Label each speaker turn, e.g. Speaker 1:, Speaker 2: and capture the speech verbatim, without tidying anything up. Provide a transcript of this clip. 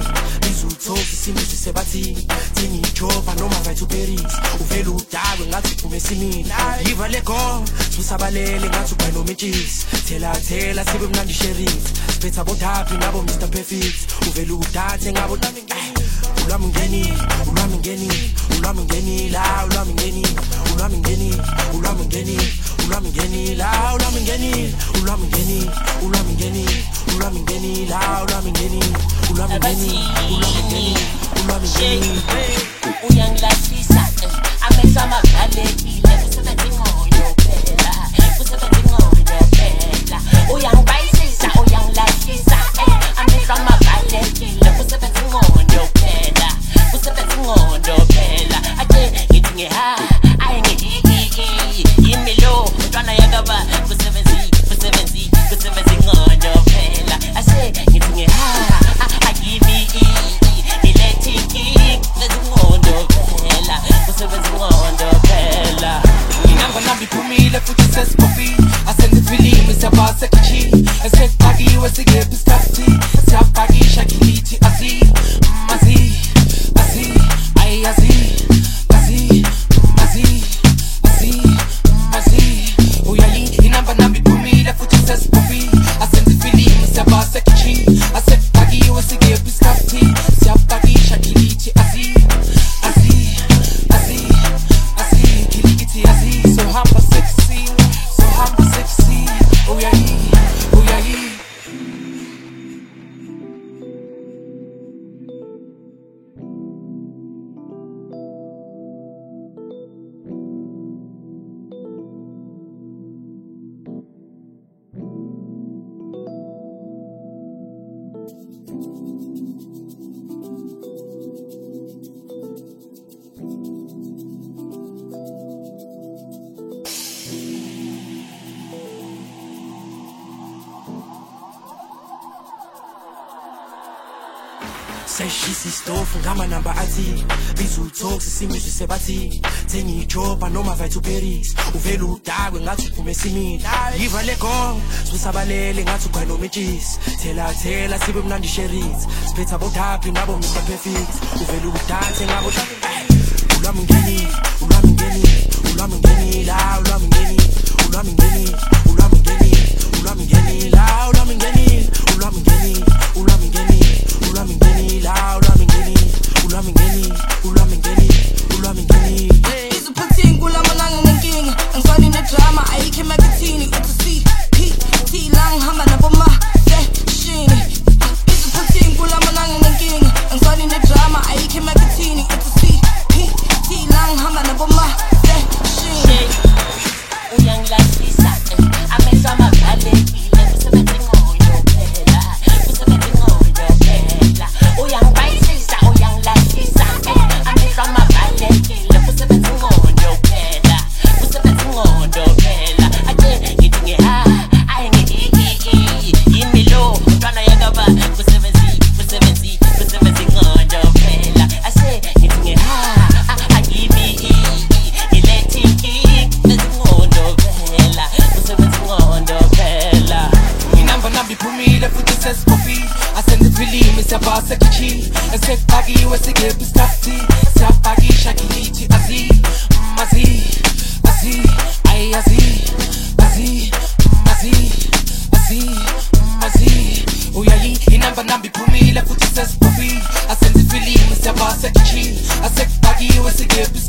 Speaker 1: bizuthola isimo sisebathini singijova noma right uParis uvela udakwe ngathi uphume esimini yiva le go sisabalele ngathi ubay nometshisi thela thela sibe mnandi sherif siphetha bodaphi nabo Mister Perfect uvela udathe ngabo ulami ngeni ulami ngeni ulami ngeni la ulami ngeni ulami ngeni ulami ngeni ulami ngeni la ulami ngeni ulami ngeni ulami ngeni ulami ngeni la ulami ngeni ulami ngeni ulami ngeni ulami ngeni
Speaker 2: uyangilahlisa amehlo amavalekile kusebenza ingoyo phela kusebenza ingoyo phela uyangibayisisa uyangilahlisa amehlo amavalekile kusebenza ingoyo phela kusebenza ingoyo phela ake ngithi ngeha ayengiyiki yimilo ntwana yakaba kusebenza kusebenza kusebenza ingoyo phela ase ngithi ngeha ayimi ilethiki lezingondo phela kusebenza ingondo phela
Speaker 3: inamba nami phumile futhi sesikopi asenze ifilimu siyabasa kitchen esekpakiwe sigebhe isikhathi siyapakisha kilithi azi mazi azi ay azi azi azi azi azi uyayi inamba nami phumile futhi sesikopi asenze ifilimu siyabasa kitchen esekpakiwe sigebhe isikhathi siyapakisha kilithi azi azi azi azi kilithi azi so hamba sexy so hamba sexy uyayi uyayi
Speaker 1: seshisa istofu ngamanamba athi bizuthola isimo sisebathini sengijova noma right uParis uvela udakwe ngathi uphume esimini yiva le go sisabalele ngathi ubay nometshisi thela thela sibe mnandi sherif siphetha bodaphi nabo Mister Perfect uvela udathe ngabo ulami ngeni ulami ngeni ulami ngeni la ulami ngeni ulami ngeni ulami ngeni ulami ngeni la ulami ngeni ulami ngeni ulami ngeni ulami ngeni la ulami ngeni ulami ngeni ulami ngeni ulami ngeni
Speaker 4: iziphathini kulamalanga ngenkinga angifani nedrama ayikho emakhithini uthi p t la ngihamba nabo ma fashion iziphathini kulamalanga ngenkinga angifani nedrama ayikho emakhithini uthi p t la ngihamba nabo ma fashion
Speaker 2: uyangilahlisa amehlo amavalekile kusebenza ingoyo phela kusebenza ingoyo phela uyangibayisisa uyangilahlisa amehlo amavalekile kusebenza ingoyo phela kusebenza ingoyo phela ake ngithi ngeha ayengiyiki yimilo ntwana yakaba kusebenza kusebenza kusebenza ingoyo phela ase ngithi ngeha ayimi ilethiki lezingondo phela kusebenza ingondo phela
Speaker 3: inamba nami phumile futhi sesikopi asenze ifilimu siyabasa kitchen esekpakiwe sigebhe isikhathi siyapakisha kilithi azi mazi azi ay azi azi azi azi azi uyayi inamba nami phumile futhi sesikopi asenze ifilimu siyabasa kitchen esekpakiwe sigebhe